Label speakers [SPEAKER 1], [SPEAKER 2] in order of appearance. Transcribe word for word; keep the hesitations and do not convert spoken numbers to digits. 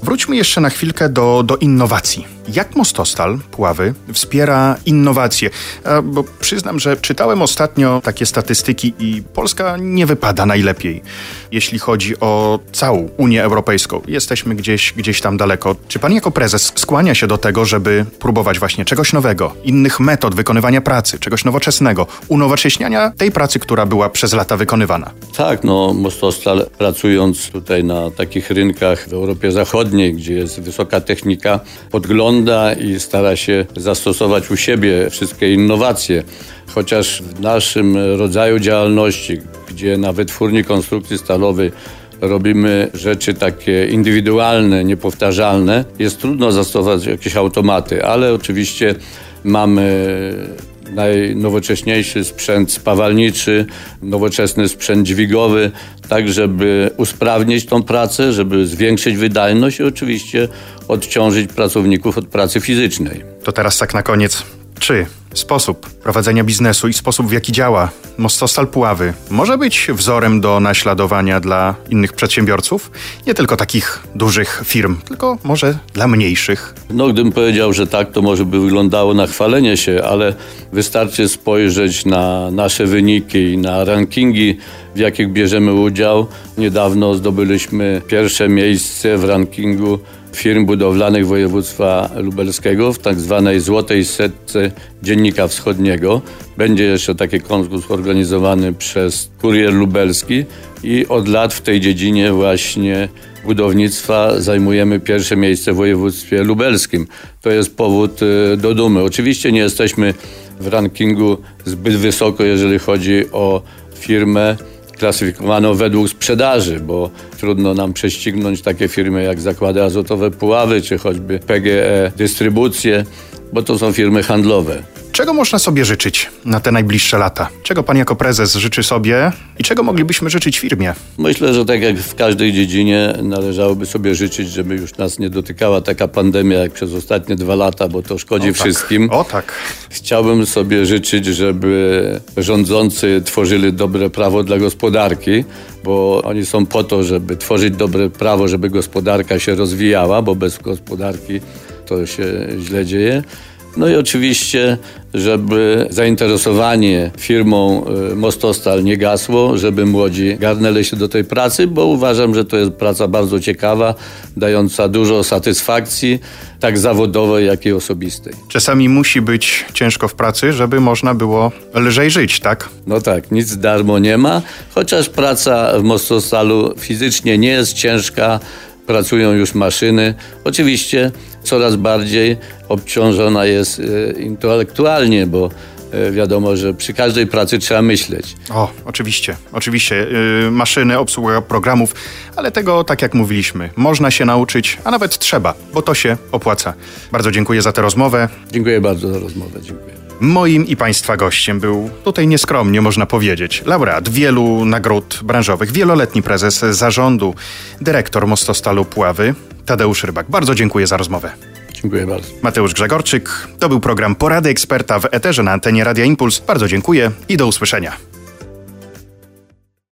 [SPEAKER 1] Wróćmy jeszcze na chwilkę do, do innowacji. Jak Mostostal Puławy wspiera innowacje? A, bo przyznam, że czytałem ostatnio takie statystyki i Polska nie wypada najlepiej, jeśli chodzi o całą Unię Europejską. Jesteśmy gdzieś, gdzieś tam daleko. Czy pan jako prezes skłania się do tego, żeby próbować właśnie czegoś nowego, innych metod wykonywania pracy, czegoś nowoczesnego, unowocześniania tej pracy, która była przez lata wykonywana?
[SPEAKER 2] Tak, no Mostostal pracując tutaj na takich rynkach w Europie Zachodniej, gdzie jest wysoka technika, podgląda i stara się zastosować u siebie wszystkie innowacje. Chociaż w naszym rodzaju działalności, gdzie na wytwórni konstrukcji stalowej robimy rzeczy takie indywidualne, niepowtarzalne, jest trudno zastosować jakieś automaty, ale oczywiście mamy najnowocześniejszy sprzęt spawalniczy, nowoczesny sprzęt dźwigowy, tak żeby usprawnić tą pracę, żeby zwiększyć wydajność i oczywiście odciążyć pracowników od pracy fizycznej.
[SPEAKER 1] To teraz tak na koniec. Czy sposób prowadzenia biznesu i sposób, w jaki działa Mostostal Puławy może być wzorem do naśladowania dla innych przedsiębiorców? Nie tylko takich dużych firm, tylko może dla mniejszych.
[SPEAKER 2] No, gdybym powiedział, że tak, to może by wyglądało na chwalenie się, ale wystarczy spojrzeć na nasze wyniki i na rankingi, w jakich bierzemy udział. Niedawno zdobyliśmy pierwsze miejsce w rankingu firm budowlanych województwa lubelskiego w tak zwanej złotej setce Dziennika Wschodniego. Będzie jeszcze taki konkurs organizowany przez Kurier Lubelski i od lat w tej dziedzinie właśnie budownictwa zajmujemy pierwsze miejsce w województwie lubelskim. To jest powód do dumy. Oczywiście nie jesteśmy w rankingu zbyt wysoko, jeżeli chodzi o firmę klasyfikowaną według sprzedaży, bo trudno nam prześcignąć takie firmy jak Zakłady Azotowe Puławy, czy choćby P G E Dystrybucje, bo to są firmy handlowe.
[SPEAKER 1] Czego można sobie życzyć na te najbliższe lata? Czego pan jako prezes życzy sobie i czego moglibyśmy życzyć firmie?
[SPEAKER 2] Myślę, że tak jak w każdej dziedzinie należałoby sobie życzyć, żeby już nas nie dotykała taka pandemia jak przez ostatnie dwa lata, bo to szkodzi
[SPEAKER 1] o,
[SPEAKER 2] wszystkim.
[SPEAKER 1] Tak. O tak.
[SPEAKER 2] Chciałbym sobie życzyć, żeby rządzący tworzyli dobre prawo dla gospodarki, bo oni są po to, żeby tworzyć dobre prawo, żeby gospodarka się rozwijała, bo bez gospodarki to się źle dzieje. No i oczywiście, żeby zainteresowanie firmą Mostostal nie gasło, żeby młodzi garnęli się do tej pracy, bo uważam, że to jest praca bardzo ciekawa, dająca dużo satysfakcji, tak zawodowej, jak i osobistej.
[SPEAKER 1] Czasami musi być ciężko w pracy, żeby można było lżej żyć, tak?
[SPEAKER 2] No tak, nic darmo nie ma, chociaż praca w Mostostalu fizycznie nie jest ciężka, pracują już maszyny. Oczywiście coraz bardziej obciążona jest e, intelektualnie, bo e, wiadomo, że przy każdej pracy trzeba myśleć.
[SPEAKER 1] O, oczywiście, oczywiście. Yy, maszyny, obsługa programów, ale tego, tak jak mówiliśmy, można się nauczyć, a nawet trzeba, bo to się opłaca. Bardzo dziękuję za tę rozmowę.
[SPEAKER 2] Dziękuję bardzo za rozmowę. Dziękuję.
[SPEAKER 1] Moim i państwa gościem był, tutaj nieskromnie można powiedzieć, laureat wielu nagród branżowych, wieloletni prezes zarządu, dyrektor Mostostalu Puławy, Tadeusz Rybak. Bardzo dziękuję za rozmowę.
[SPEAKER 2] Dziękuję bardzo.
[SPEAKER 1] Mateusz Grzegorczyk, to był program Porady Eksperta w eterze na antenie Radia Impuls. Bardzo dziękuję i do usłyszenia.